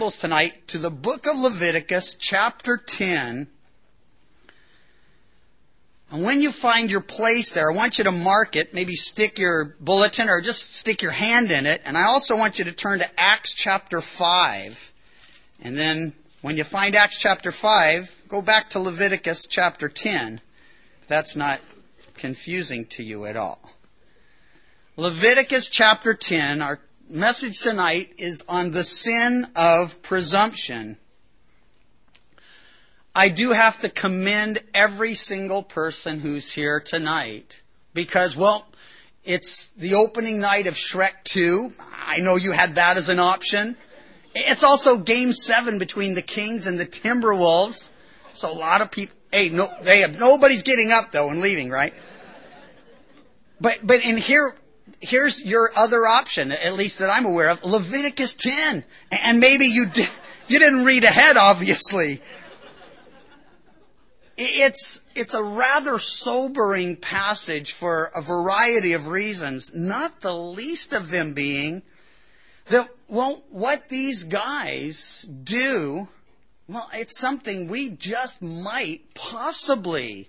Bibles tonight to the book of Leviticus, chapter 10. And when you find your place there, I want you to mark it, maybe stick your bulletin or just stick your hand in it. And I also want you to turn to Acts chapter 5. And then when you find Acts chapter 5, go back to Leviticus chapter 10, if that's not confusing to you at all. Leviticus chapter 10, our message tonight is on the sin of presumption. I do have to commend every single person who's here tonight because, well, it's the opening night of Shrek 2. I know you had that as an option. It's also Game 7 between the Kings and the Timberwolves. So a lot of people, nobody's getting up though and leaving, right? But in here's your other option, at least that I'm aware of, Leviticus 10. And maybe you didn't read ahead, obviously. It's a rather sobering passage for a variety of reasons, not the least of them being that, well, what these guys do, well, it's something we just might possibly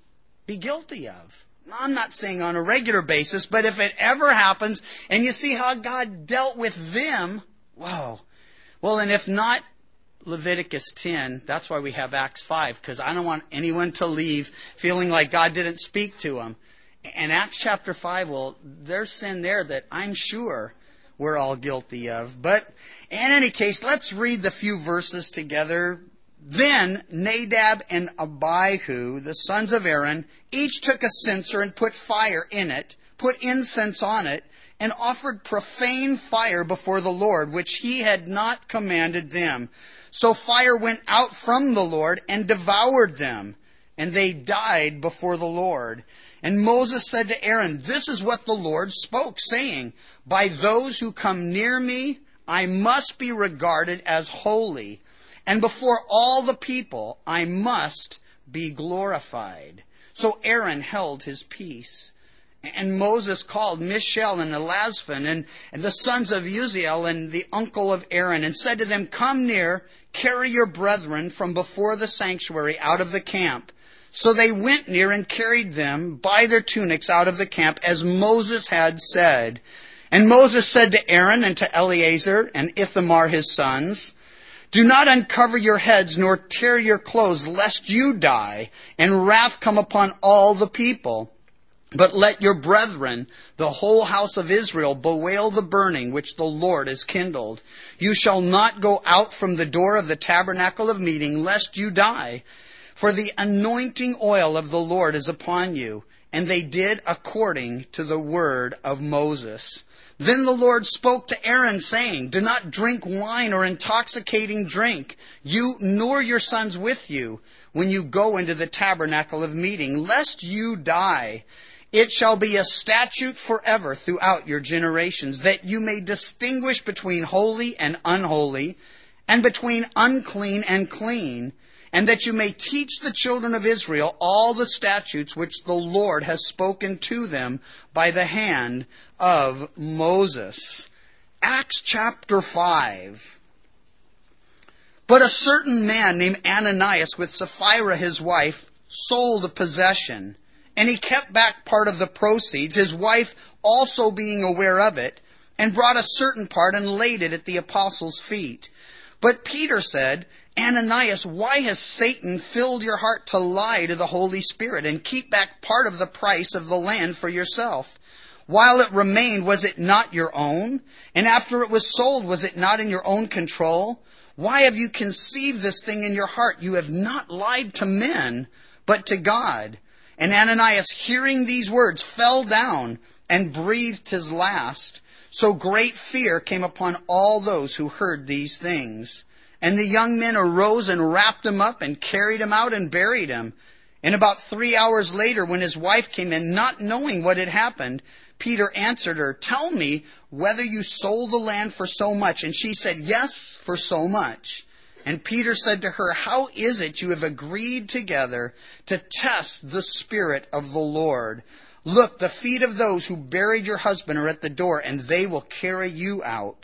be guilty of. I'm not saying on a regular basis, but if it ever happens and you see how God dealt with them, wow. Well, and if not Leviticus 10, that's why we have Acts 5, because I don't want anyone to leave feeling like God didn't speak to them. And Acts chapter 5, well, there's sin there that I'm sure we're all guilty of. But in any case, let's read the few verses together. Then Nadab and Abihu, the sons of Aaron, each took a censer and put fire in it, put incense on it, and offered profane fire before the Lord, which he had not commanded them. So fire went out from the Lord and devoured them, and they died before the Lord. And Moses said to Aaron, "This is what the Lord spoke, saying, by those who come near me, I must be regarded as holy. And before all the people, I must be glorified." So Aaron held his peace. And Moses called Mishael and Elazaphan and the sons of Uzziel and the uncle of Aaron and said to them, "Come near, carry your brethren from before the sanctuary out of the camp." So they went near and carried them by their tunics out of the camp as Moses had said. And Moses said to Aaron and to Eleazar and Ithamar his sons, "Do not uncover your heads nor tear your clothes, lest you die, and wrath come upon all the people. But let your brethren, the whole house of Israel, bewail the burning which the Lord has kindled. You shall not go out from the door of the tabernacle of meeting, lest you die. For the anointing oil of the Lord is upon you." And they did according to the word of Moses. Then the Lord spoke to Aaron, saying, "Do not drink wine or intoxicating drink, you nor your sons with you, when you go into the tabernacle of meeting, lest you die. It shall be a statute forever throughout your generations, that you may distinguish between holy and unholy, and between unclean and clean, and that you may teach the children of Israel all the statutes which the Lord has spoken to them by the hand of Moses." Acts chapter 5. But a certain man named Ananias with Sapphira his wife sold a possession, and he kept back part of the proceeds, his wife also being aware of it, and brought a certain part and laid it at the apostles' feet. But Peter said, "Ananias, why has Satan filled your heart to lie to the Holy Spirit and keep back part of the price of the land for yourself? While it remained, was it not your own? And after it was sold, was it not in your own control? Why have you conceived this thing in your heart? You have not lied to men, but to God." And Ananias, hearing these words, fell down and breathed his last. So great fear came upon all those who heard these things. And the young men arose and wrapped him up and carried him out and buried him. And about 3 hours later, when his wife came in, not knowing what had happened, Peter answered her, "Tell me whether you sold the land for so much." And she said, "Yes, for so much." And Peter said to her, "How is it you have agreed together to test the Spirit of the Lord? Look, the feet of those who buried your husband are at the door, and they will carry you out."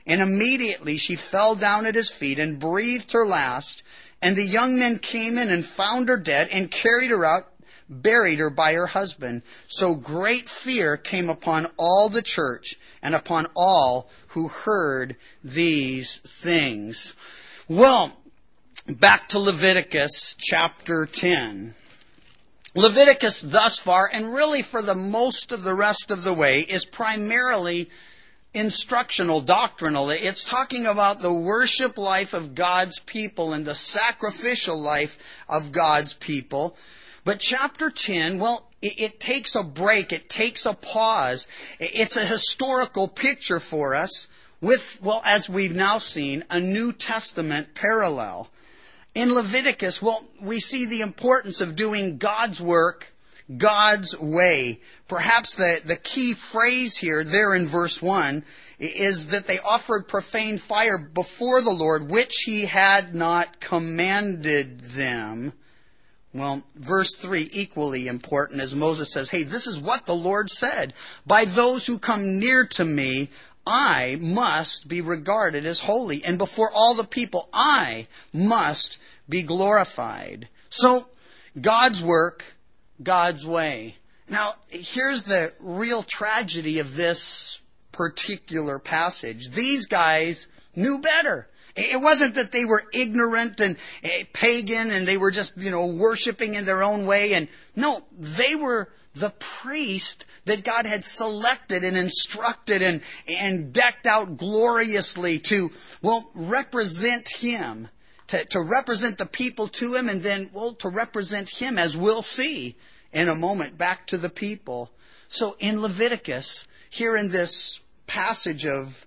And immediately she fell down at his feet and breathed her last. And the young men came in and found her dead and carried her out, buried her by her husband. So great fear came upon all the church and upon all who heard these things. Well, back to Leviticus chapter 10. Leviticus thus far, and really for the most of the rest of the way, is primarily instructional, doctrinal. It's talking about the worship life of God's people and the sacrificial life of God's people. But chapter 10, well, it takes a break. It takes a pause. It's a historical picture for us with, well, as we've now seen, a New Testament parallel. In Leviticus, well, we see the importance of doing God's work God's way. Perhaps the key phrase here, there in verse 1, is that they offered profane fire before the Lord, which he had not commanded them. Well, verse 3, equally important, as Moses says, hey, this is what the Lord said. By those who come near to me, I must be regarded as holy, and before all the people, I must be glorified. So, God's work, God's way. Now, here's the real tragedy of this particular passage. These guys knew better. It wasn't that they were ignorant and pagan and they were just, worshiping in their own way. And no, they were the priest that God had selected and instructed and decked out gloriously to, represent him, to represent the people to him, and then, to represent him, as we'll see in a moment, back to the people. So in Leviticus, here in this passage of,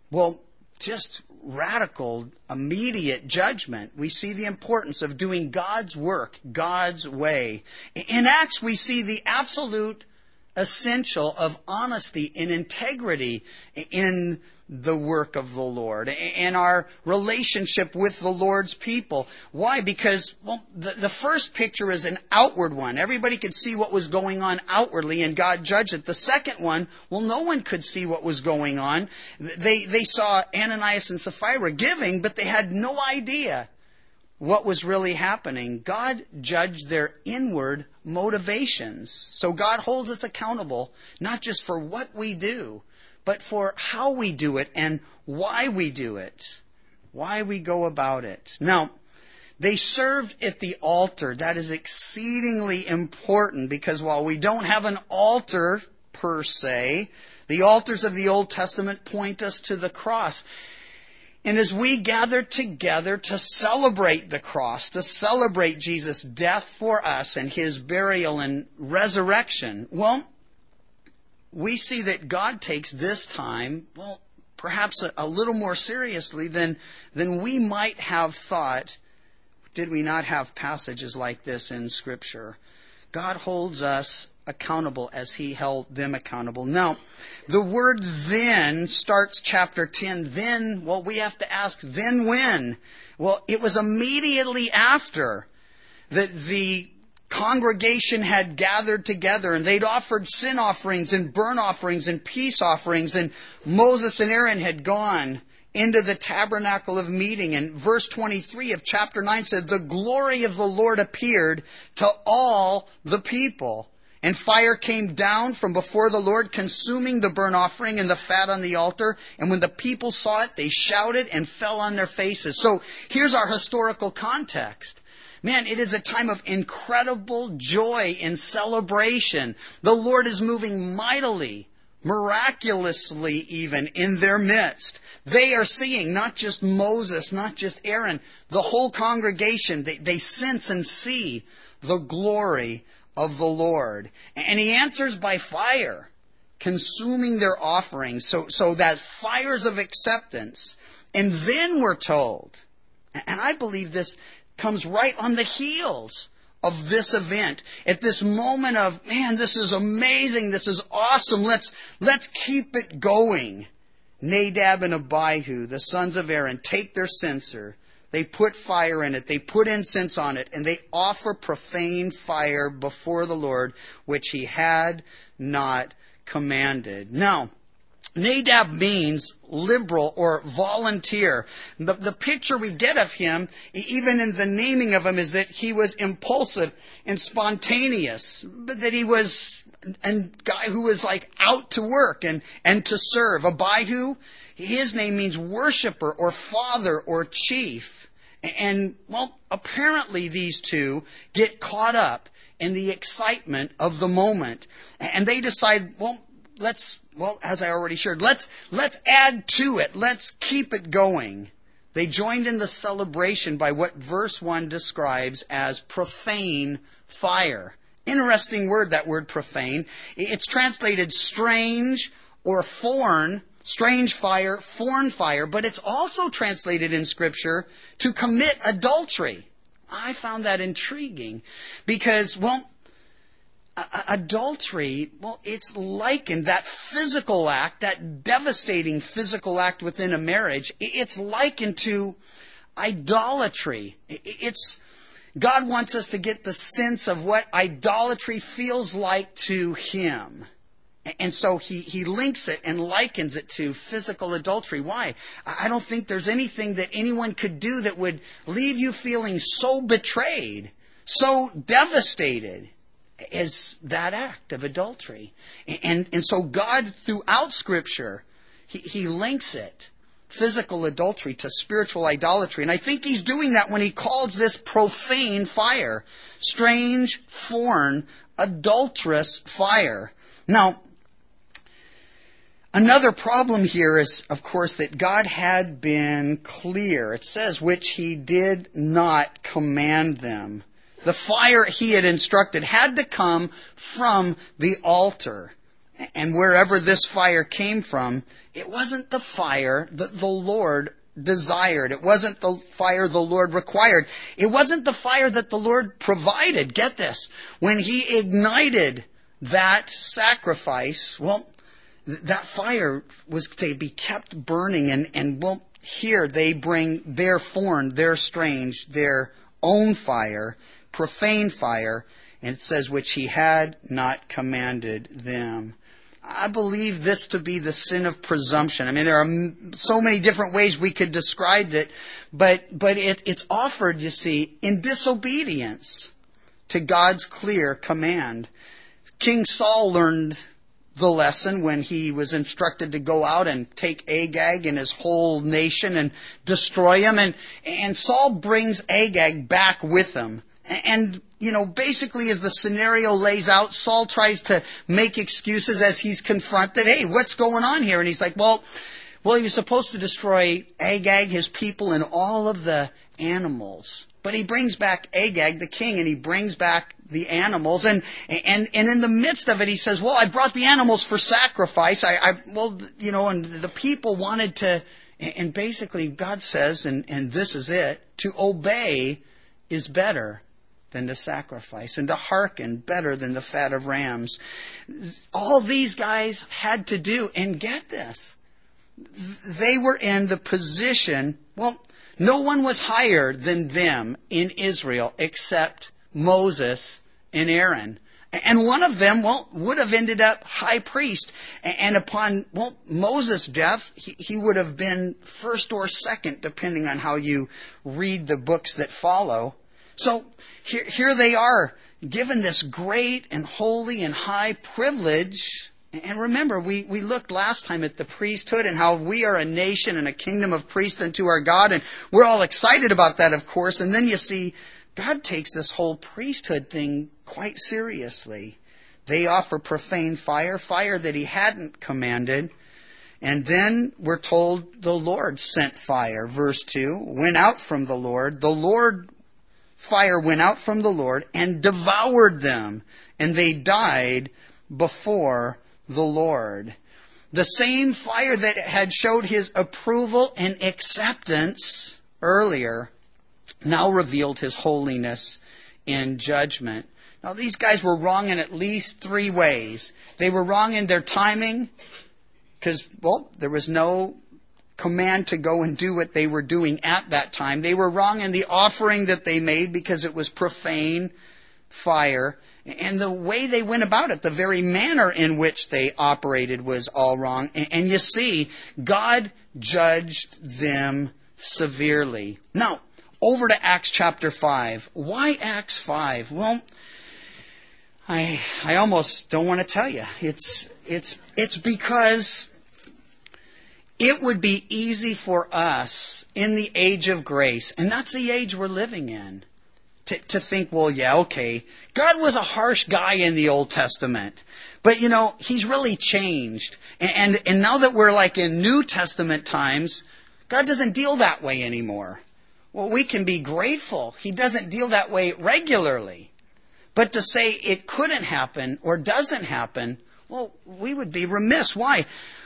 just radical, immediate judgment, we see the importance of doing God's work, God's way. In Acts, we see the absolute essential of honesty and integrity in the work of the Lord, and our relationship with the Lord's people. Why? Because, the first picture is an outward one. Everybody could see what was going on outwardly, and God judged it. The second one, no one could see what was going on. They saw Ananias and Sapphira giving, but they had no idea what was really happening. God judged their inward motivations. So God holds us accountable, not just for what we do, but for how we do it and why we do it, why we go about it. Now, they served at the altar. That is exceedingly important because while we don't have an altar per se, the altars of the Old Testament point us to the cross. And as we gather together to celebrate the cross, to celebrate Jesus' death for us and his burial and resurrection, we see that God takes this time, perhaps a little more seriously than we might have thought, did we not have passages like this in Scripture. God holds us accountable as he held them accountable. Now, the word then starts chapter 10. Then, we have to ask, then when? It was immediately after that the congregation had gathered together and they'd offered sin offerings and burnt offerings and peace offerings, and Moses and Aaron had gone into the tabernacle of meeting. And verse 23 of chapter 9 said, the glory of the Lord appeared to all the people. And fire came down from before the Lord, consuming the burnt offering and the fat on the altar. And when the people saw it, they shouted and fell on their faces. So here's our historical context. Man, it is a time of incredible joy and celebration. The Lord is moving mightily, miraculously even, in their midst. They are seeing not just Moses, not just Aaron, the whole congregation. They sense and see the glory of the Lord. And he answers by fire, consuming their offerings. So that fires of acceptance. And then we're told, and I believe this comes right on the heels of this event. At this moment of, man, this is amazing, this is awesome, let's keep it going. Nadab and Abihu, the sons of Aaron, take their censer. They put fire in it, they put incense on it, and they offer profane fire before the Lord, which he had not commanded. Now, Nadab means liberal or volunteer. The picture we get of him, even in the naming of him, is that he was impulsive and spontaneous, but that he was a guy who was like out to work and to serve. Abihu, his name means worshiper or father or chief. And, well, apparently these two get caught up in the excitement of the moment. And they decide, as I already shared, let's add to it. Let's keep it going. They joined in the celebration by what verse 1 describes as profane fire. Interesting word, that word profane. It's translated strange or foreign, strange fire, foreign fire, but it's also translated in Scripture to commit adultery. I found that intriguing because, adultery, it's likened, that physical act, that devastating physical act within a marriage, it's likened to idolatry. God wants us to get the sense of what idolatry feels like to Him. And so he links it and likens it to physical adultery. Why? I don't think there's anything that anyone could do that would leave you feeling so betrayed, so devastated as that act of adultery. And so God, throughout Scripture, he links it, physical adultery, to spiritual idolatry. And I think He's doing that when He calls this profane fire, strange, foreign, adulterous fire. Now, another problem here is, of course, that God had been clear. It says, which He did not command them. The fire He had instructed had to come from the altar. And wherever this fire came from, it wasn't the fire that the Lord desired. It wasn't the fire the Lord required. It wasn't the fire that the Lord provided. Get this. When He ignited that sacrifice, that fire was to be kept burning. And here they bring their foreign, their strange, their own fire, profane fire, and it says, which He had not commanded them. I believe this to be the sin of presumption. I mean, there are so many different ways we could describe it, but it's offered, you see, in disobedience to God's clear command. King Saul learned the lesson when he was instructed to go out and take Agag and his whole nation and destroy him. And Saul brings Agag back with him. And, basically as the scenario lays out, Saul tries to make excuses as he's confronted. Hey, what's going on here? And he's like, well, he was supposed to destroy Agag, his people, and all of the animals. But he brings back Agag, the king, and he brings back the animals. And in the midst of it, he says, I brought the animals for sacrifice. And the people wanted to, and basically God says, and this is it, to obey is better than to sacrifice, and to hearken better than the fat of rams. All these guys had to do, and get this, they were in the position, no one was higher than them in Israel except Moses and Aaron. And one of them, would have ended up high priest. And upon, Moses' death, he would have been first or second, depending on how you read the books that follow. So here they are, given this great and holy and high privilege. And remember, we looked last time at the priesthood and how we are a nation and a kingdom of priests unto our God. And we're all excited about that, of course. And then you see, God takes this whole priesthood thing quite seriously. They offer profane fire that He hadn't commanded. And then we're told the Lord sent fire. Verse 2, went out from the Lord. Fire went out from the Lord and devoured them, and they died before the Lord. The same fire that had showed His approval and acceptance earlier now revealed His holiness in judgment. Now, these guys were wrong in at least 3 ways. They were wrong in their timing because, there was no command to go and do what they were doing at that time. They were wrong in the offering that they made because it was profane fire. And the way they went about it, the very manner in which they operated was all wrong. And you see, God judged them severely. Now, over to Acts chapter 5. Why Acts 5? Well, I almost don't want to tell you. It's because it would be easy for us in the age of grace, and that's the age we're living in, to think, well, yeah, okay, God was a harsh guy in the Old Testament, but He's really changed. And now that we're like in New Testament times, God doesn't deal that way anymore. Well, we can be grateful He doesn't deal that way regularly. But to say it couldn't happen or doesn't happen, well, we would be remiss. Why?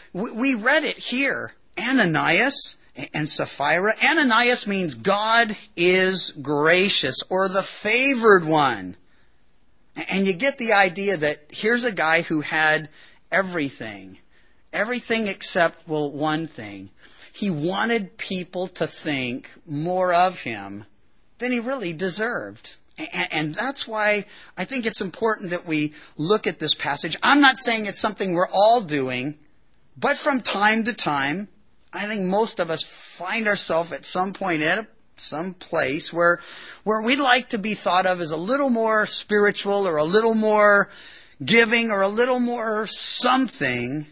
We read it here. Ananias and Sapphira. Ananias means God is gracious, or the favored one. And you get the idea that here's a guy who had everything. Everything except, well, one thing. He wanted people to think more of him than he really deserved. And that's why I think it's important that we look at this passage. I'm not saying it's something we're all doing, but from time to time, I think most of us find ourselves at some point at some place where we'd like to be thought of as a little more spiritual or a little more giving or a little more something.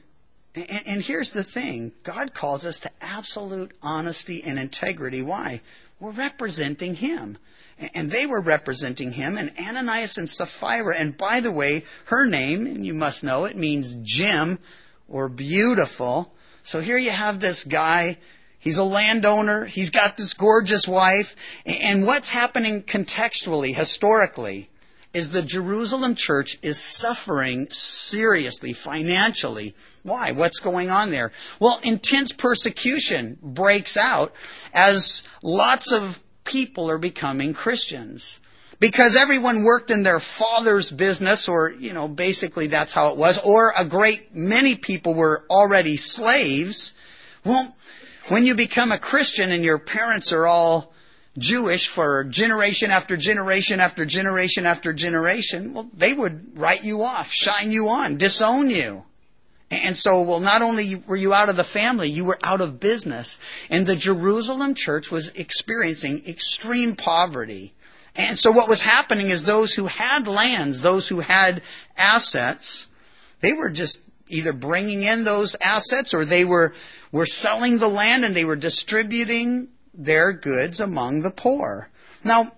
And here's the thing. God calls us to absolute honesty and integrity. Why? We're representing Him. And they were representing Him. And Ananias and Sapphira, and by the way, her name, and you must know, it means gem or beautiful. So here you have this guy. He's a landowner. He's got this gorgeous wife. And what's happening contextually, historically, is the Jerusalem church is suffering seriously, financially. Why? What's going on there? Well, intense persecution breaks out as lots of people are becoming Christians. Because everyone worked in their father's business, or, basically that's how it was, or a great many people were already slaves. Well, when you become a Christian and your parents are all Jewish for generation after generation after generation after generation, well, they would write you off, shine you on, disown you. And so, well, not only were you out of the family, you were out of business. And the Jerusalem church was experiencing extreme poverty. And so what was happening is those who had lands, those who had assets, they were just either bringing in those assets or they were selling the land and they were distributing their goods among the poor. Now,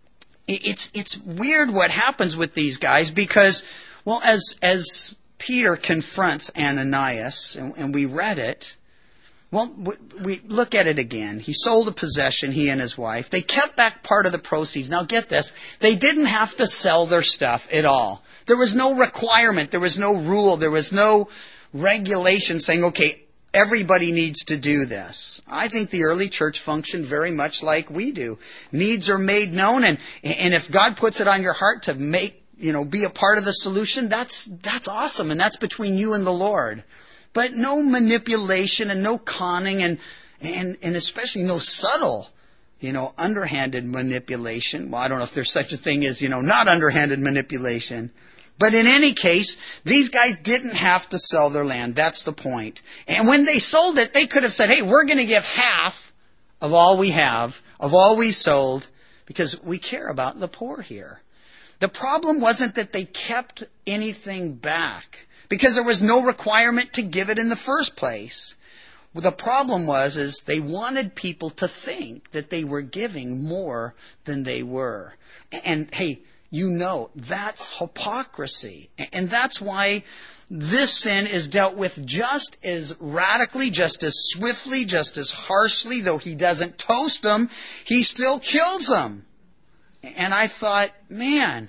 it's weird what happens with these guys because, well, as Peter confronts Ananias, and we read it, well, we look at it again. He sold a possession, he and his wife. They kept back part of the proceeds. Now get this, they didn't have to sell their stuff at all. There was no requirement, there was no rule, there was no regulation saying, okay, everybody needs to do this. I think the early church functioned very much like we do. Needs are made known, and if God puts it on your heart to be a part of the solution, that's awesome, and that's between you and the Lord. But no manipulation and no conning and especially no subtle, underhanded manipulation. Well, I don't know if there's such a thing as, not underhanded manipulation. But in any case, these guys didn't have to sell their land. That's the point. And when they sold it, they could have said, hey, we're going to give half of all we have, of all we sold, because we care about the poor here. The problem wasn't that they kept anything back, because there was no requirement to give it in the first place. The problem is they wanted people to think that they were giving more than they were. And hey, that's hypocrisy. And that's why this sin is dealt with just as radically, just as swiftly, just as harshly. Though he doesn't toast them, he still kills them. And I thought, man,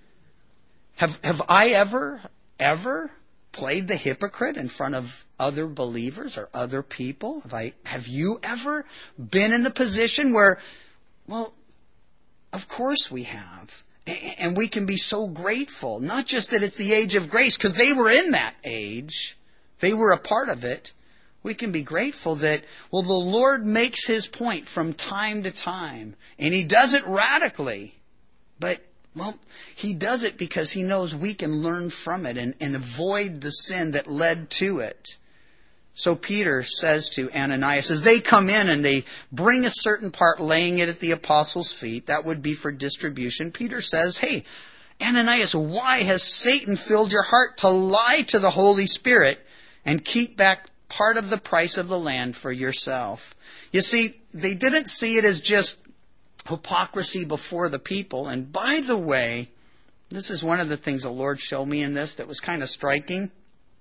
have I ever played the hypocrite in front of other believers or other people? Have you ever been in the position where, well, of course we have. And we can be so grateful. Not just that it's the age of grace, because they were in that age. They were a part of it. We can be grateful that, well, the Lord makes His point from time to time. And He does it radically. But Well, he does it because he knows we can learn from it and avoid the sin that led to it. So Peter says to Ananias, as they come in and they bring a certain part, laying it at the apostles' feet, that would be for distribution, Peter says, hey, Ananias, why has Satan filled your heart to lie to the Holy Spirit and keep back part of the price of the land for yourself? You see, they didn't see it as just hypocrisy before the people. And by the way, this is one of the things the Lord showed me in this that was kind of striking.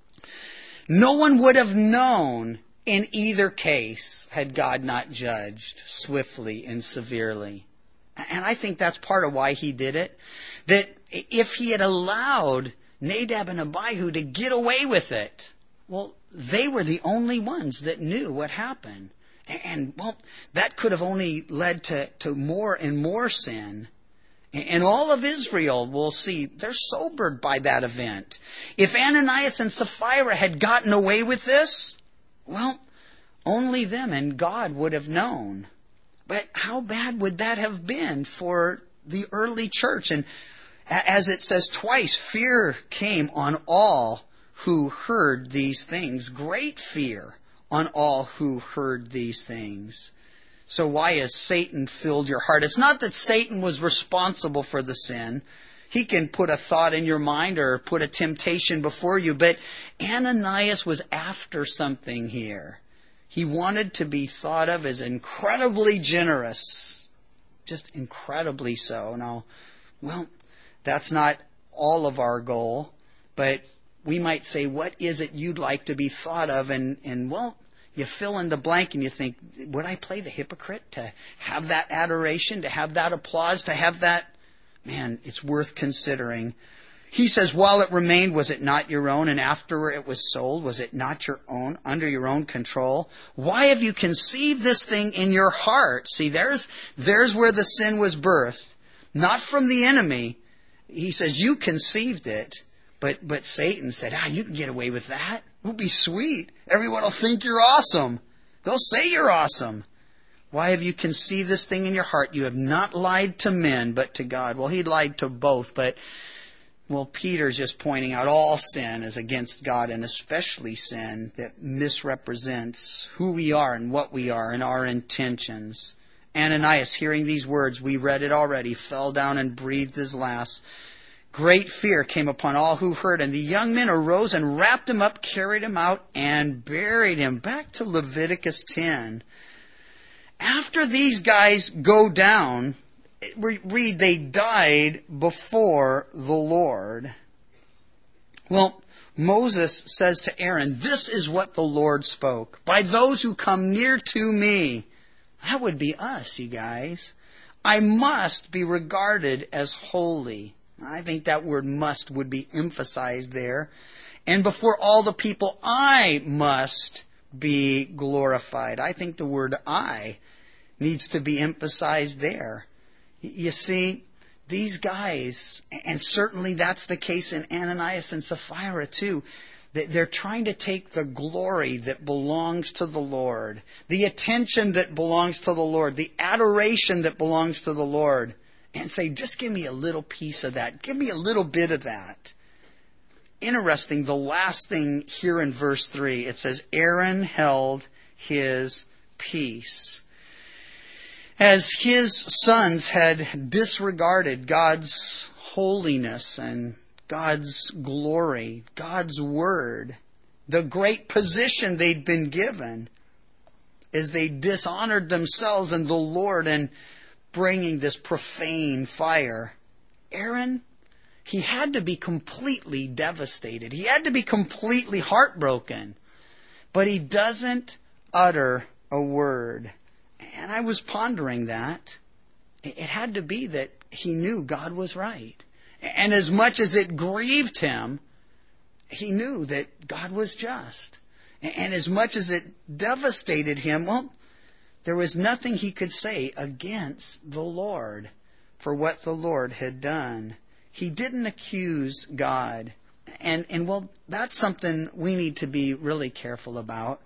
No one would have known in either case had God not judged swiftly and severely. And I think that's part of why he did it. That if he had allowed Nadab and Abihu to get away with it, well, they were the only ones that knew what happened. And, well, that could have only led to more and more sin. And all of Israel, we'll see, they're sobered by that event. If Ananias and Sapphira had gotten away with this, well, only them and God would have known. But how bad would that have been for the early church? And as it says twice, fear came on all who heard these things. Great fear on all who heard these things. So why has Satan filled your heart? It's not that Satan was responsible for the sin. He can put a thought in your mind or put a temptation before you. But Ananias was after something here. He wanted to be thought of as incredibly generous. Just incredibly so. Now, well, that's not all of our goal. But we might say, what is it you'd like to be thought of? And well, you fill in the blank and you think, would I play the hypocrite to have that adoration, to have that applause, to have that? Man, it's worth considering. He says, while it remained, was it not your own? And after it was sold, was it not your own, under your own control? Why have you conceived this thing in your heart? See, there's where the sin was birthed. Not from the enemy. He says, you conceived it. But Satan said, you can get away with that. It'll be sweet. Everyone will think you're awesome. They'll say you're awesome. Why have you conceived this thing in your heart? You have not lied to men, but to God. Well, he lied to both, but, well, Peter's just pointing out all sin is against God, and especially sin that misrepresents who we are and what we are and our intentions. Ananias, hearing these words, we read it already, fell down and breathed his last. Great fear came upon all who heard, and the young men arose and wrapped him up, carried him out, and buried him. Back to Leviticus 10. After these guys go down, we read they died before the Lord. Well, Moses says to Aaron, this is what the Lord spoke. By those who come near to me. That would be us, you guys. I must be regarded as holy. I think that word must would be emphasized there. And before all the people, I must be glorified. I think the word I needs to be emphasized there. You see, these guys, and certainly that's the case in Ananias and Sapphira too, they're trying to take the glory that belongs to the Lord, the attention that belongs to the Lord, the adoration that belongs to the Lord, and say, just give me a little piece of that. Give me a little bit of that. Interesting, the last thing here in verse 3, it says, Aaron held his peace. As his sons had disregarded God's holiness and God's glory, God's word, the great position they'd been given, as they dishonored themselves and the Lord and bringing this profane fire, Aaron, he had to be completely devastated. He had to be completely heartbroken. But he doesn't utter a word. And I was pondering that. It had to be that he knew God was right. And as much as it grieved him, he knew that God was just. And as much as it devastated him, well, there was nothing he could say against the Lord for what the Lord had done. He didn't accuse God. And well, that's something we need to be really careful about.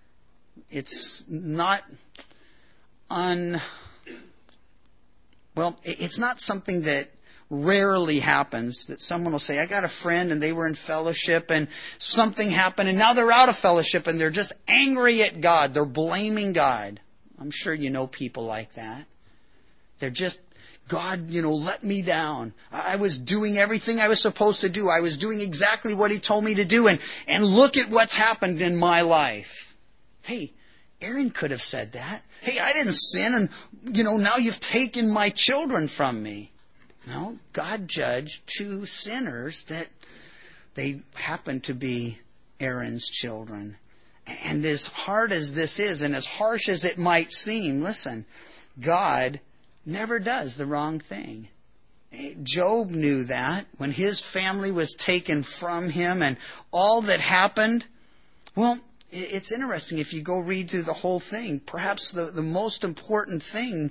It's not it's not something that rarely happens that someone will say, I got a friend and they were in fellowship and something happened and now they're out of fellowship and they're just angry at God. They're blaming God. I'm sure you know people like that. They're just, God, let me down. I was doing everything I was supposed to do. I was doing exactly what He told me to do. And look at what's happened in my life. Hey, Aaron could have said that. Hey, I didn't sin and, now you've taken my children from me. No, God judged two sinners that they happened to be Aaron's children. And as hard as this is and as harsh as it might seem, listen, God never does the wrong thing. Job knew that when his family was taken from him and all that happened. Well, it's interesting if you go read through the whole thing. Perhaps the most important thing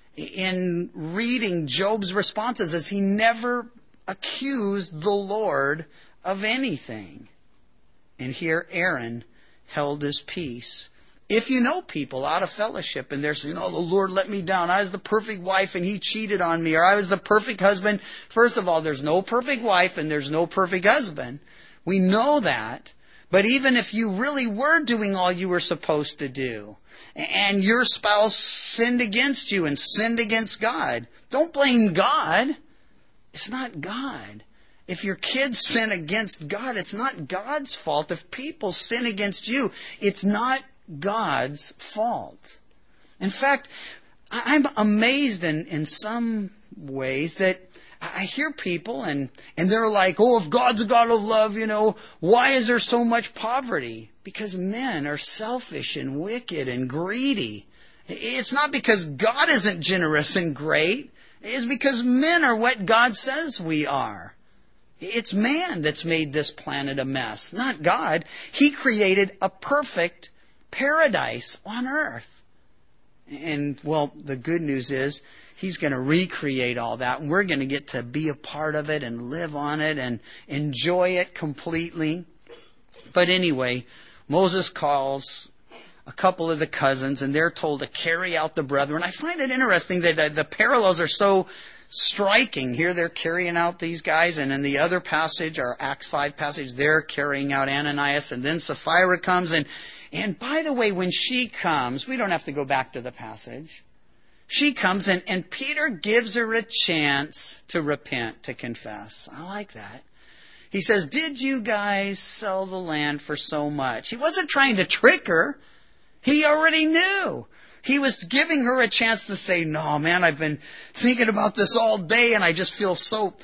in reading Job's responses is he never accused the Lord of anything. And here Aaron held his peace. If you know people out of fellowship and they're saying, the Lord let me down. I was the perfect wife and He cheated on me. Or I was the perfect husband. First of all, there's no perfect wife and there's no perfect husband. We know that. But even if you really were doing all you were supposed to do, and your spouse sinned against you and sinned against God, don't blame God. It's not God. If your kids sin against God, it's not God's fault. If people sin against you, it's not God's fault. In fact, I'm amazed in some ways that I hear people and they're like, if God's a God of love, why is there so much poverty? Because men are selfish and wicked and greedy. It's not because God isn't generous and great. It's because men are what God says we are. It's man that's made this planet a mess, not God. He created a perfect paradise on earth. And, the good news is He's going to recreate all that. And we're going to get to be a part of it and live on it and enjoy it completely. But anyway, Moses calls a couple of the cousins and they're told to carry out the brethren. I find it interesting that the parallels are so striking. Here they're carrying out these guys, and in the other passage, our Acts 5 passage, they're carrying out Ananias, and then Sapphira comes. And by the way, when she comes, we don't have to go back to the passage. She comes and Peter gives her a chance to repent, to confess. I like that. He says, did you guys sell the land for so much? He wasn't trying to trick her. He already knew. He was giving her a chance to say, no, man, I've been thinking about this all day and I just feel so,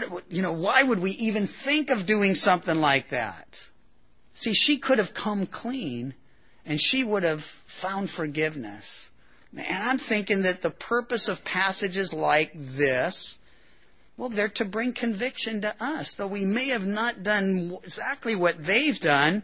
why would we even think of doing something like that? See, she could have come clean and she would have found forgiveness. And I'm thinking that the purpose of passages like this, they're to bring conviction to us. Though we may have not done exactly what they've done,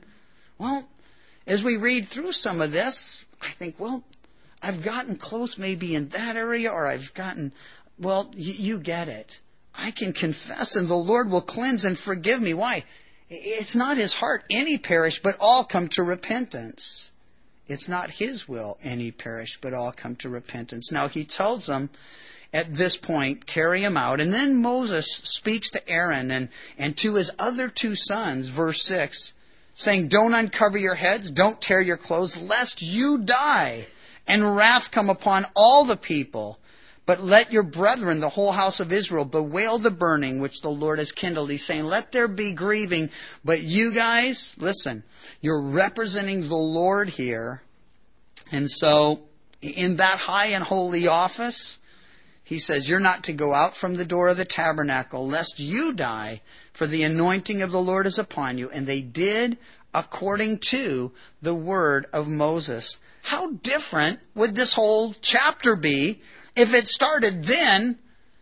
as we read through some of this, I think, I've gotten close maybe in that area, or I've gotten, you get it. I can confess and the Lord will cleanse and forgive me. Why? It's not His heart any perish, but all come to repentance. It's not His will any perish, but all come to repentance. Now He tells them at this point, carry him out. And then Moses speaks to Aaron and to his other two sons, verse 6, saying, don't uncover your heads, don't tear your clothes, lest you die, and wrath come upon all the people. But let your brethren, the whole house of Israel, bewail the burning which the Lord has kindled. He's saying, let there be grieving. But you guys, listen, you're representing the Lord here. And so, in that high and holy office, He says, you're not to go out from the door of the tabernacle, lest you die, for the anointing of the Lord is upon you. And they did according to the word of Moses. How different would this whole chapter be if it started then,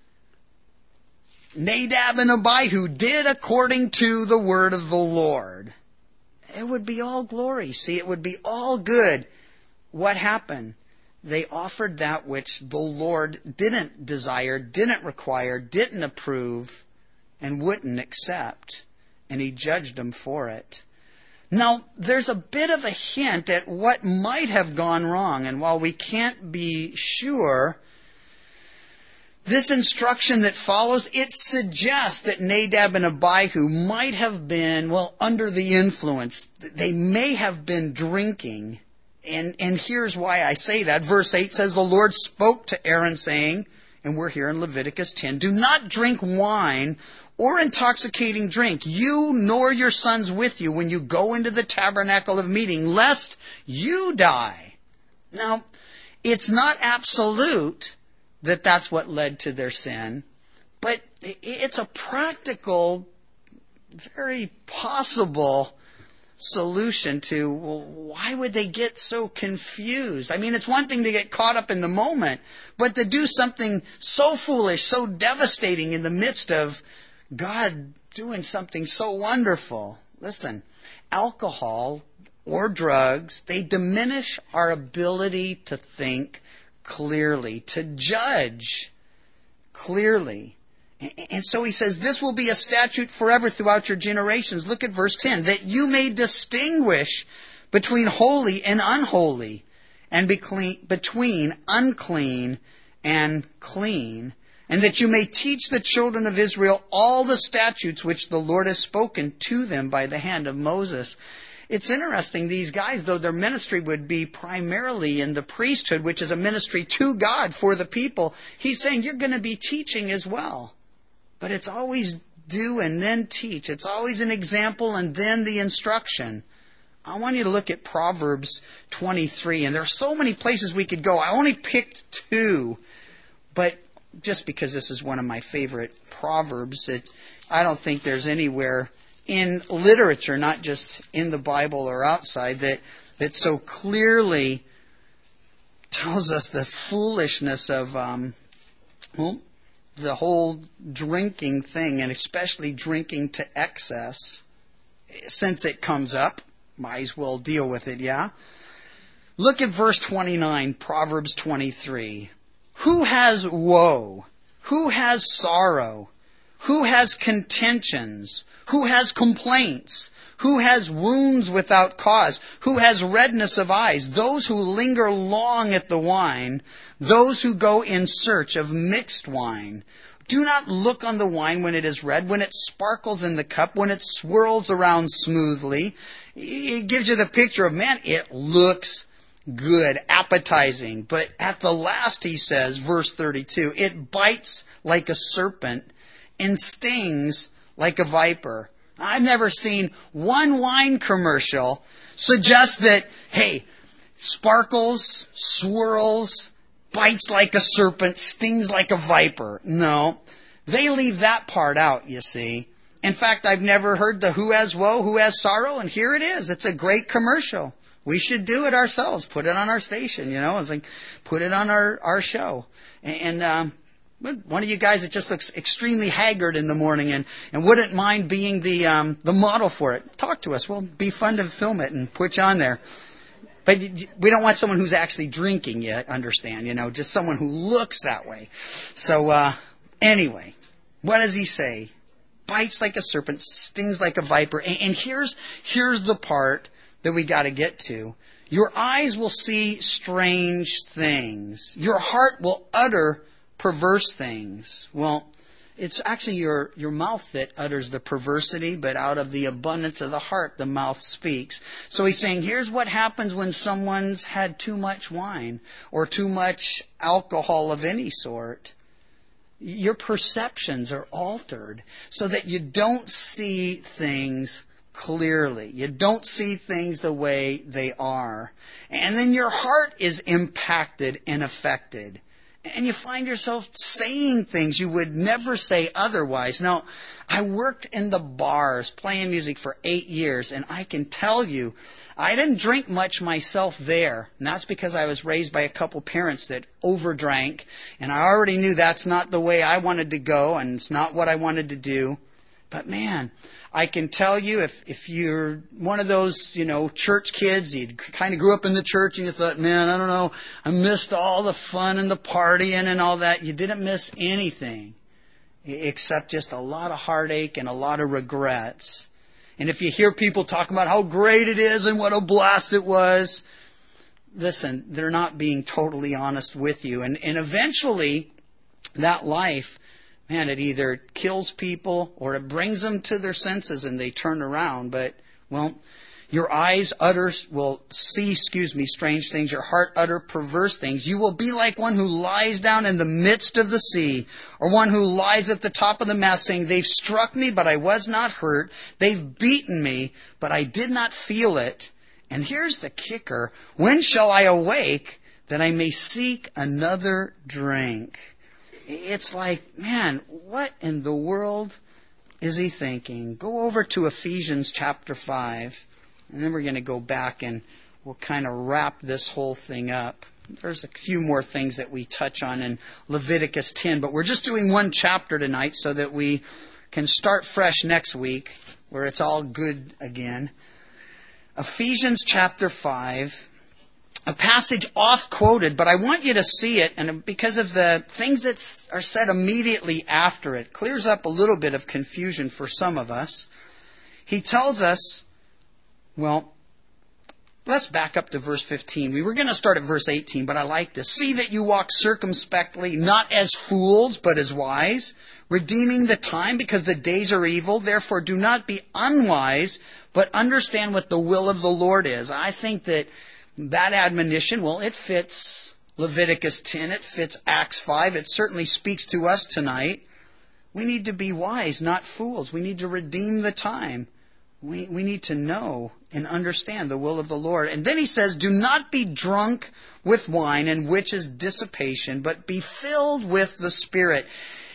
Nadab and Abihu did according to the word of the Lord? It would be all glory. See, it would be all good. What happened? They offered that which the Lord didn't desire, didn't require, didn't approve, and wouldn't accept. And He judged them for it. Now, there's a bit of a hint at what might have gone wrong. And while we can't be sure, This instruction that follows, it suggests that Nadab and Abihu might have been, under the influence. They may have been drinking. And here's why I say that. Verse 8 says, the Lord spoke to Aaron saying, and we're here in Leviticus 10, do not drink wine or intoxicating drink, you nor your sons with you, when you go into the tabernacle of meeting, lest you die. Now, it's not absolute that that's what led to their sin, but it's a practical, very possible solution to, why would they get so confused? I mean, it's one thing to get caught up in the moment, but to do something so foolish, so devastating in the midst of God doing something so wonderful. Listen, alcohol or drugs, they diminish our ability to think clearly, to judge clearly. And so he says, this will be a statute forever throughout your generations. Look at verse 10. That you may distinguish between holy and unholy, and between unclean and clean, and that you may teach the children of Israel all the statutes which the Lord has spoken to them by the hand of Moses. It's interesting, these guys, though their ministry would be primarily in the priesthood, which is a ministry to God for the people, he's saying you're going to be teaching as well. But it's always do and then teach. It's always an example and then the instruction. I want you to look at Proverbs 23, and there are so many places we could go. I only picked two, but just because this is one of my favorite Proverbs, I don't think there's anywhere in literature, not just in the Bible or outside, that so clearly tells us the foolishness of the whole drinking thing, and especially drinking to excess. Since it comes up, might as well deal with it, yeah? Look at verse 29, Proverbs 23. Who has woe? Who has sorrow? Who has contentions? Who has complaints? Who has wounds without cause? Who has redness of eyes? Those who linger long at the wine, those who go in search of mixed wine. Do not look on the wine when it is red, when it sparkles in the cup, when it swirls around smoothly. It gives you the picture of, man, it looks good, appetizing. But at the last, he says, verse 32, it bites like a serpent and stings like a viper. I've never seen one wine commercial suggest that, hey, sparkles, swirls, bites like a serpent, stings like a viper. No, they leave that part out, you see. In fact, I've never heard the who has woe, who has sorrow, and here it is. It's a great commercial. We should do it ourselves. Put it on our station, you know. It's like, put it on our show. And one of you guys that just looks extremely haggard in the morning and wouldn't mind being the model for it, talk to us. We'll be fun to film it and put you on there. But we don't want someone who's actually drinking yet, understand, you know, just someone who looks that way. So anyway, what does he say? Bites like a serpent, stings like a viper. And here's the part that we got to get to. Your eyes will see strange things. Your heart will utter perverse things. Well, it's actually your mouth that utters the perversity, but out of the abundance of the heart, the mouth speaks. So he's saying, here's what happens when someone's had too much wine or too much alcohol of any sort. Your perceptions are altered so that you don't see things clearly. You don't see things the way they are. And then your heart is impacted and affected. And you find yourself saying things you would never say otherwise. Now, I worked in the bars playing music for 8 years, and I can tell you, I didn't drink much myself there. And that's because I was raised by a couple parents that overdrank, and I already knew that's not the way I wanted to go, and it's not what I wanted to do. But man, I can tell you, if you're one of those, you know, church kids, you kind of grew up in the church and you thought, man, I don't know, I missed all the fun and the partying and all that. You didn't miss anything except just a lot of heartache and a lot of regrets. And if you hear people talking about how great it is and what a blast it was, listen, they're not being totally honest with you. And eventually, that life, man, it either kills people or it brings them to their senses and they turn around. But, well, your eyes will see, strange things. Your heart utter perverse things. You will be like one who lies down in the midst of the sea, or one who lies at the top of the mast saying, they've struck me, but I was not hurt. They've beaten me, but I did not feel it. And here's the kicker. When shall I awake that I may seek another drink? It's like, man, what in the world is he thinking? Go over to Ephesians chapter 5. And then we're going to go back and we'll kind of wrap this whole thing up. There's a few more things that we touch on in Leviticus 10, but we're just doing one chapter tonight so that we can start fresh next week where it's all good again. Ephesians chapter 5, a passage oft-quoted, but I want you to see it, and because of the things that are said immediately after it, clears up a little bit of confusion for some of us. He tells us, well, let's back up to verse 15. We were going to start at verse 18, but I like this. See that you walk circumspectly, not as fools, but as wise, redeeming the time because the days are evil. Therefore, do not be unwise, but understand what the will of the Lord is. I think that admonition, well, it fits Leviticus 10. It fits Acts 5. It certainly speaks to us tonight. We need to be wise, not fools. We need to redeem the time. We need to know and understand the will of the Lord. And then he says, do not be drunk with wine, in which is dissipation, but be filled with the Spirit.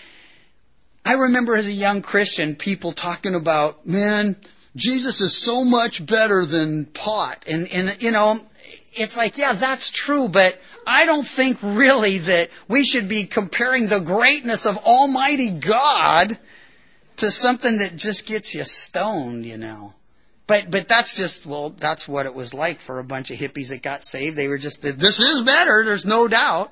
I remember as a young Christian, people talking about, man, Jesus is so much better than pot. And you know, it's like, yeah, that's true, but I don't think really that we should be comparing the greatness of Almighty God to something that just gets you stoned, you know. But that's just, well, that's what it was like for a bunch of hippies that got saved. They were just, this is better, there's no doubt.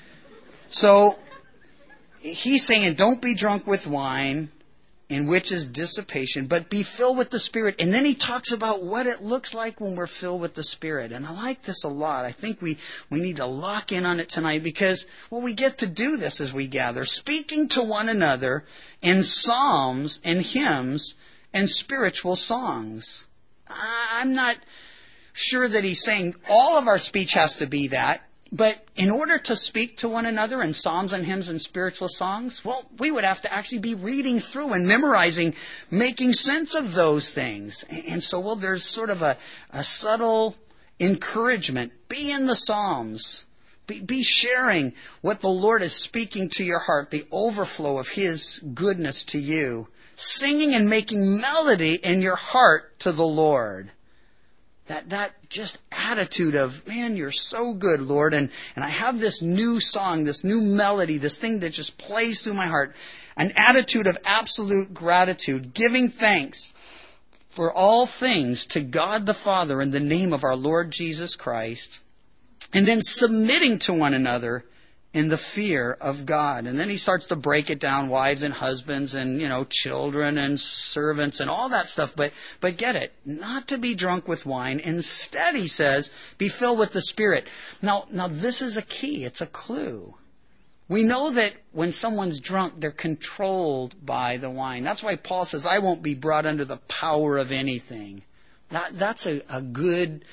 So he's saying, don't be drunk with wine, in which is dissipation, but be filled with the Spirit. And then he talks about what it looks like when we're filled with the Spirit. And I like this a lot. I think we need to lock in on it tonight because, well, we get to do this as we gather, speaking to one another in psalms and hymns and spiritual songs. I'm not sure that he's saying all of our speech has to be that. But in order to speak to one another in psalms and hymns and spiritual songs, well, we would have to actually be reading through and memorizing, making sense of those things. And so, well, there's sort of a subtle encouragement. Be in the psalms. Be sharing what the Lord is speaking to your heart, the overflow of His goodness to you. Singing and making melody in your heart to the Lord. That just attitude of, man, you're so good, Lord. And I have this new song, this new melody, this thing that just plays through my heart. An attitude of absolute gratitude, giving thanks for all things to God the Father in the name of our Lord Jesus Christ. And then submitting to one another in the fear of God. And then he starts to break it down, wives and husbands and, children and servants and all that stuff. But get it, not to be drunk with wine. Instead, he says, be filled with the Spirit. Now this is a key. It's a clue. We know that when someone's drunk, they're controlled by the wine. That's why Paul says, I won't be brought under the power of anything. That's a good,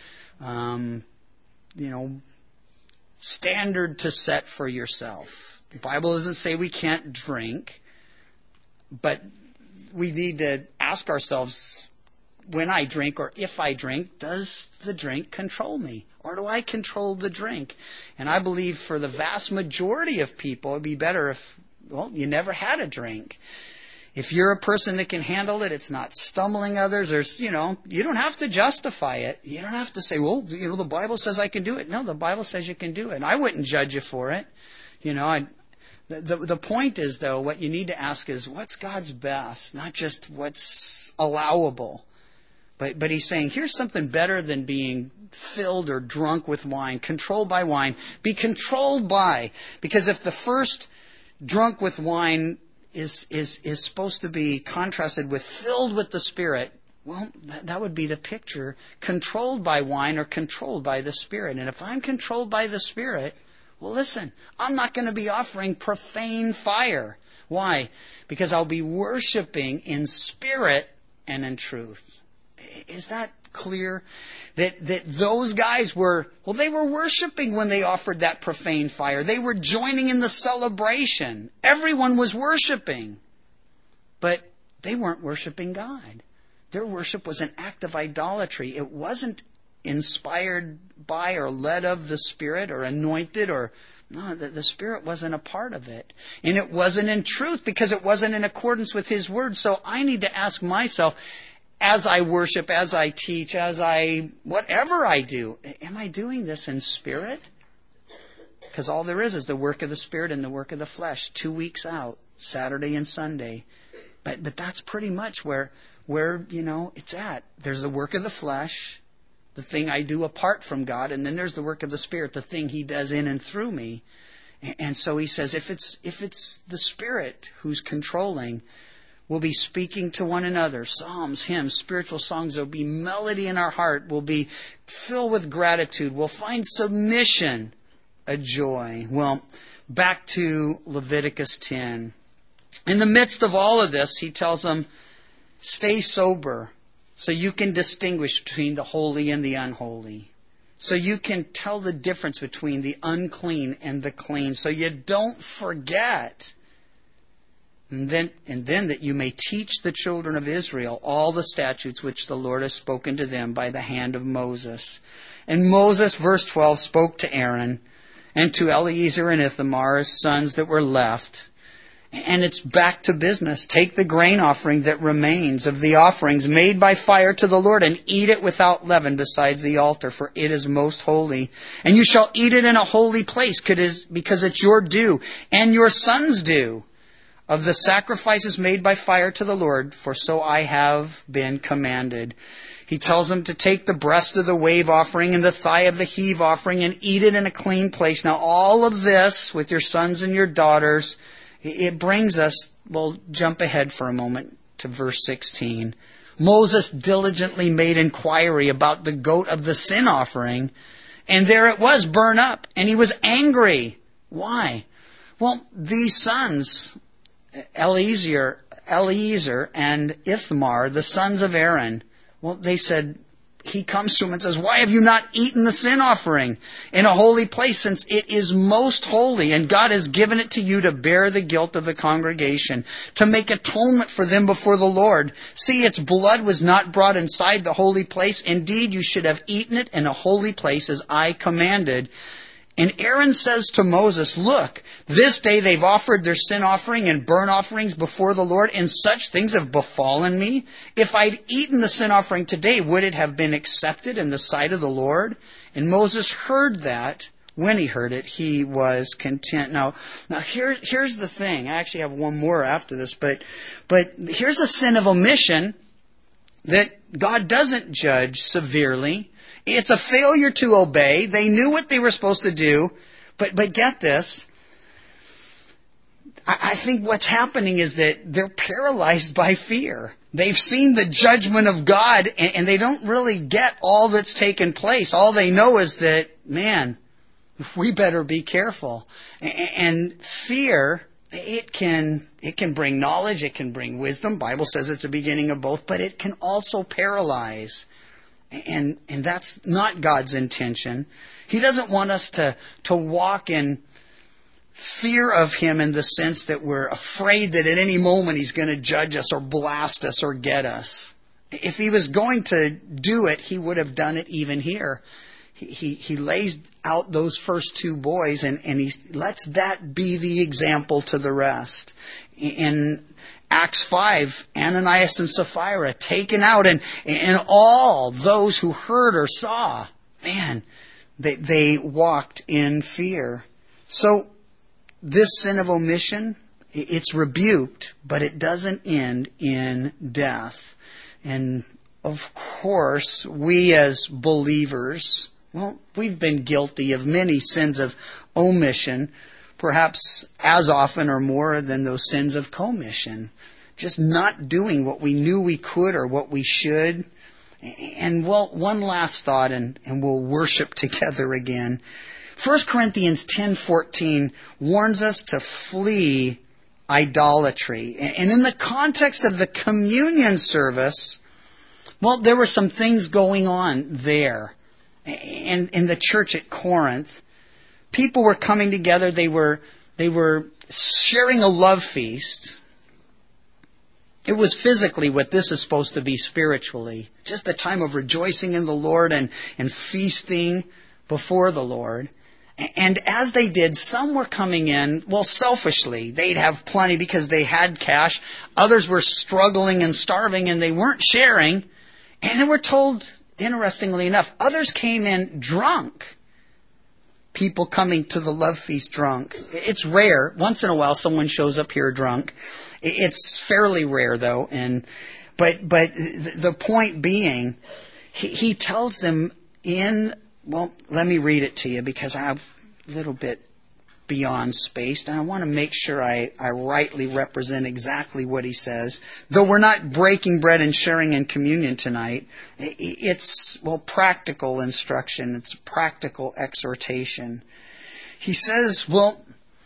standard to set for yourself. The Bible doesn't say we can't drink, but we need to ask ourselves, when I drink or if I drink, does the drink control me? Or do I control the drink? And I believe for the vast majority of people, it'd be better if, you never had a drink. If you're a person that can handle it, it's not stumbling others. There's, you don't have to justify it. You don't have to say, the Bible says I can do it. No, the Bible says you can do it. And I wouldn't judge you for it. The point is, though, what you need to ask is, what's God's best? Not just what's allowable. But he's saying, here's something better than being filled or drunk with wine, controlled by wine. Be controlled by. Because if the first drunk with wine is supposed to be contrasted with filled with the Spirit, well, that would be the picture. Controlled by wine or controlled by the Spirit. And if I'm controlled by the Spirit, Well, listen, I'm not going to be offering profane fire. Why? Because I'll be worshiping in spirit and in truth. Is that clear? That those guys they were worshiping when they offered that profane fire. They were joining in the celebration. Everyone was worshiping. But they weren't worshiping God. Their worship was an act of idolatry. It wasn't inspired by or led of the Spirit or anointed the Spirit wasn't a part of it. And it wasn't in truth because it wasn't in accordance with His Word. So I need to ask myself, as I worship, as I teach, whatever I do, am I doing this in spirit? Because all there is the work of the Spirit and the work of the flesh, 2 weeks out, Saturday and Sunday. But that's pretty much where it's at. There's the work of the flesh, the thing I do apart from God, and then there's the work of the Spirit, the thing He does in and through me. And so he says, if it's the Spirit who's controlling, we'll be speaking to one another. Psalms, hymns, spiritual songs. There'll be melody in our heart. We'll be filled with gratitude. We'll find submission a joy. Well, back to Leviticus 10. In the midst of all of this, he tells them, stay sober so you can distinguish between the holy and the unholy. So you can tell the difference between the unclean and the clean. So you don't forget. And then that you may teach the children of Israel all the statutes which the Lord has spoken to them by the hand of Moses. And Moses, verse 12, spoke to Aaron and to Eleazar and Ithamar, his sons that were left. And it's back to business. Take the grain offering that remains of the offerings made by fire to the Lord and eat it without leaven besides the altar, for it is most holy. And you shall eat it in a holy place because it's your due and your son's due of the sacrifices made by fire to the Lord, for so I have been commanded. He tells them to take the breast of the wave offering and the thigh of the heave offering and eat it in a clean place. Now all of this with your sons and your daughters, it brings us, we'll jump ahead for a moment to verse 16. Moses diligently made inquiry about the goat of the sin offering, and there it was, burnt up, and he was angry. Why? Well, these sons, Eleazar and Ithamar, the sons of Aaron, well, they said, he comes to him and says, why have you not eaten the sin offering in a holy place, since it is most holy, and God has given it to you to bear the guilt of the congregation, to make atonement for them before the Lord? See, its blood was not brought inside the holy place. Indeed, you should have eaten it in a holy place as I commanded. And Aaron says to Moses, look, this day they've offered their sin offering and burnt offerings before the Lord, and such things have befallen me. If I'd eaten the sin offering today, would it have been accepted in the sight of the Lord? And Moses heard that. When he heard it, he was content. Now here's the thing. I actually have one more after this, but here's a sin of omission that God doesn't judge severely. It's a failure to obey. They knew what they were supposed to do. But get this. I think what's happening is that they're paralyzed by fear. They've seen the judgment of God, and they don't really get all that's taken place. All they know is that, man, we better be careful. And fear, it can bring knowledge, it can bring wisdom. Bible says it's a beginning of both, but it can also paralyze. And that's not God's intention. He doesn't want us to walk in fear of Him in the sense that we're afraid that at any moment He's going to judge us or blast us or get us. If He was going to do it, He would have done it even here. He lays out those first two boys and He lets that be the example to the rest. In Acts 5, Ananias and Sapphira taken out, and all those who heard or saw, man, they walked in fear. So this sin of omission, it's rebuked, but it doesn't end in death. And of course, we as believers, well, we've been guilty of many sins of omission, perhaps as often or more than those sins of commission. Just not doing what we knew we could or what we should. And well, one last thought, and we'll worship together again. 1 Corinthians 10:14 warns us to flee idolatry. And in the context of the communion service, well, there were some things going on there. And in the church at Corinth, people were coming together. They were sharing a love feast. It was physically what this is supposed to be spiritually. Just a time of rejoicing in the Lord and feasting before the Lord. And as they did, some were coming in, well, selfishly. They'd have plenty because they had cash. Others were struggling and starving and they weren't sharing. And they were told, interestingly enough, others came in drunk. People coming to the love feast drunk. It's rare. Once in a while someone shows up here drunk. It's fairly rare though. But the point being, he tells them well, let me read it to you because I'm a little bit beyond spaced, and I want to make sure I rightly represent exactly what he says. Though we're not breaking bread and sharing in communion tonight, it's, well, practical instruction. It's practical exhortation. He says, well,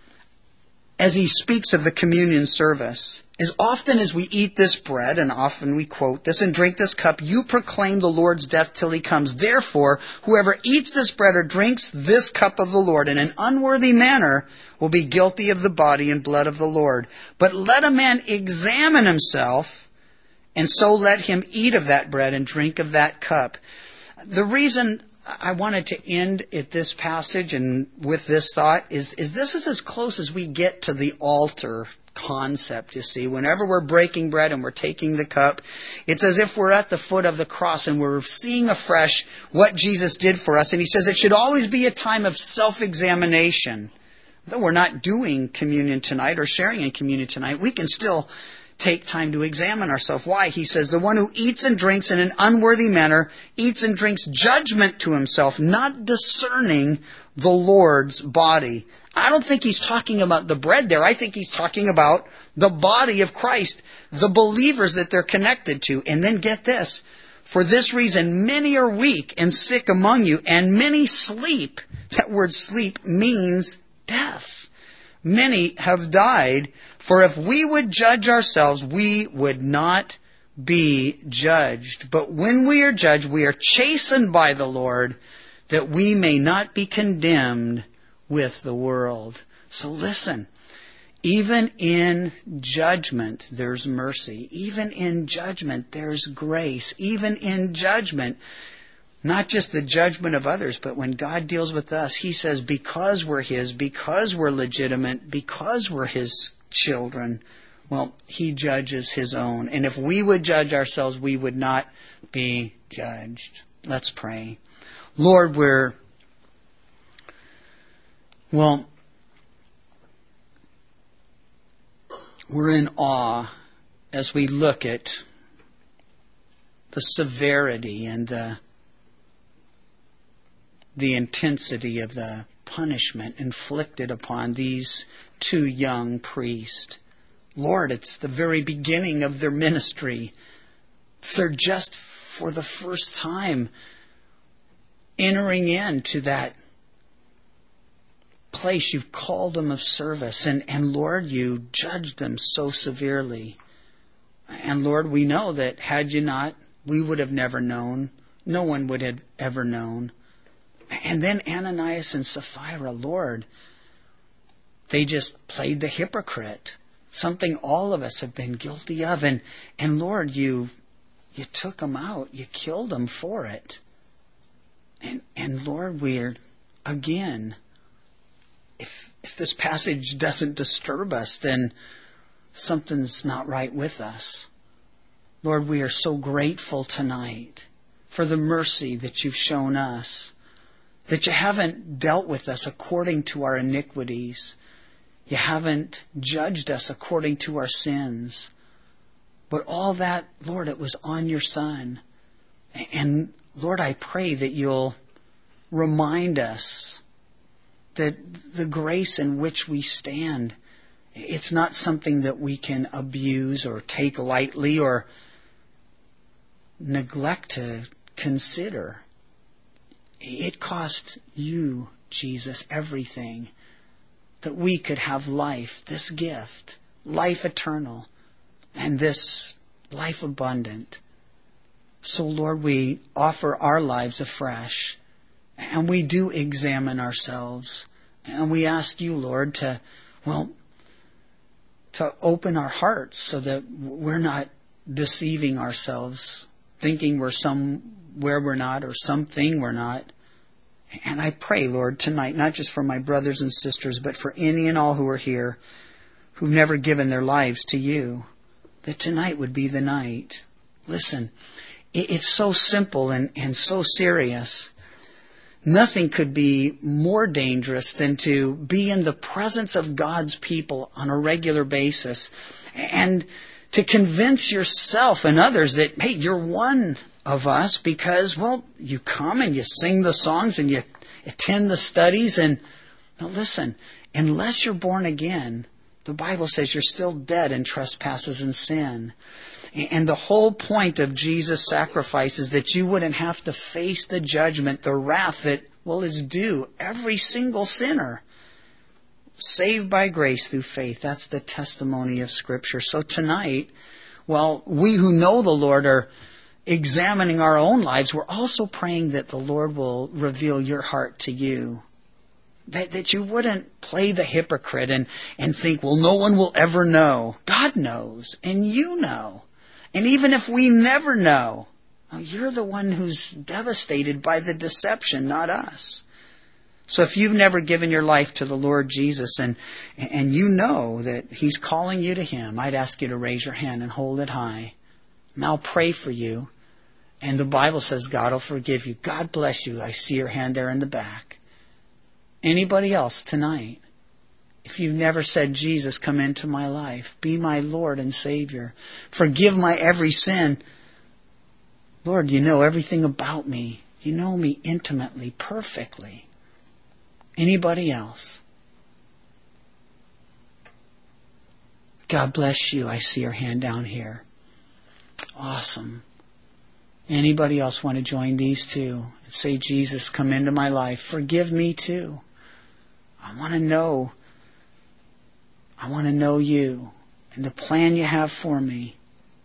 as he speaks of the communion service, as often as we eat this bread, and often we quote this, and drink this cup, you proclaim the Lord's death till he comes. Therefore, whoever eats this bread or drinks this cup of the Lord in an unworthy manner will be guilty of the body and blood of the Lord. But let a man examine himself, and so let him eat of that bread and drink of that cup. The reason I wanted to end at this passage and with this thought is this is as close as we get to the altar concept, you see. Whenever we're breaking bread and we're taking the cup, it's as if we're at the foot of the cross and we're seeing afresh what Jesus did for us. And he says it should always be a time of self-examination. Though we're not doing communion tonight or sharing in communion tonight, we can still take time to examine ourselves. Why? He says, the one who eats and drinks in an unworthy manner eats and drinks judgment to himself, not discerning the Lord's body. I don't think he's talking about the bread there. I think he's talking about the body of Christ, the believers that they're connected to. And then get this. For this reason, many are weak and sick among you, and many sleep. That word sleep means death. Many have died. For if we would judge ourselves, we would not be judged. But when we are judged, we are chastened by the Lord, that we may not be condemned with the world. So listen, even in judgment, there's mercy. Even in judgment, there's grace. Even in judgment, not just the judgment of others, but when God deals with us, he says, because we're his, because we're legitimate, because we're his children, well, he judges his own. And if we would judge ourselves, we would not be judged. Let's pray. Lord, we're in awe as we look at the severity and the intensity of the punishment inflicted upon these two young priests. Lord, it's the very beginning of their ministry. They're just for the first time entering into that place you've called them of service. And Lord, you judged them so severely. And Lord, we know that had you not, we would have never known. No one would have ever known. And then Ananias and Sapphira, Lord, they just played the hypocrite. Something all of us have been guilty of. And Lord, you took them out. You killed them for it. And Lord, we're, again, if this passage doesn't disturb us, then something's not right with us. Lord, we are so grateful tonight for the mercy that you've shown us, that you haven't dealt with us according to our iniquities. You haven't judged us according to our sins. But all that, Lord, it was on your Son. And Lord, I pray that you'll remind us that the grace in which we stand, it's not something that we can abuse or take lightly or neglect to consider. It cost you Jesus, everything, that we could have life, this gift, life eternal, and this life abundant. So, Lord, we offer our lives afresh, and we do examine ourselves, and we ask you, Lord, to open our hearts so that we're not deceiving ourselves, thinking we're somewhere we're not or something we're not. And I pray, Lord, tonight, not just for my brothers and sisters, but for any and all who are here who've never given their lives to you, that tonight would be the night. Listen, it's so simple and so serious. Nothing could be more dangerous than to be in the presence of God's people on a regular basis and to convince yourself and others that, hey, you're one of us because, well, you come and you sing the songs and you attend the studies. And now listen, unless you're born again, the Bible says you're still dead in trespasses and sin. And the whole point of Jesus' sacrifice is that you wouldn't have to face the judgment, the wrath that, well, is due every single sinner. Saved by grace through faith. That's the testimony of Scripture. So tonight, while we who know the Lord are examining our own lives, we're also praying that the Lord will reveal your heart to you. That you wouldn't play the hypocrite and think, well, no one will ever know. God knows, and you know. And even if we never know, you're the one who's devastated by the deception, not us. So if you've never given your life to the Lord Jesus and you know that He's calling you to Him, I'd ask you to raise your hand and hold it high. And I'll pray for you. And the Bible says God will forgive you. God bless you. I see your hand there in the back. Anybody else tonight? If you've never said, Jesus, come into my life. Be my Lord and Savior. Forgive my every sin. Lord, you know everything about me. You know me intimately, perfectly. Anybody else? God bless you. I see your hand down here. Awesome. Anybody else want to join these two and say, Jesus, come into my life. Forgive me too. I want to know you and the plan you have for me.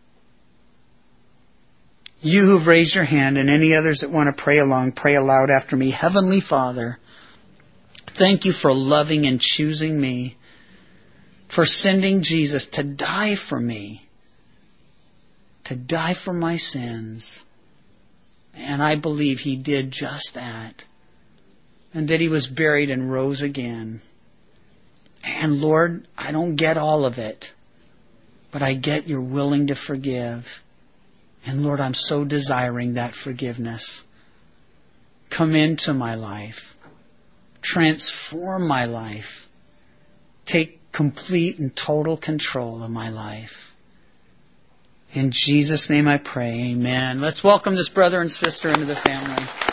You who've raised your hand and any others that want to pray along, pray aloud after me. Heavenly Father, thank you for loving and choosing me, for sending Jesus to die for me, to die for my sins. And I believe He did just that. And that He was buried and rose again. And Lord, I don't get all of it, but I get you're willing to forgive. And Lord, I'm so desiring that forgiveness. Come into my life. Transform my life. Take complete and total control of my life. In Jesus' name I pray, amen. Let's welcome this brother and sister into the family.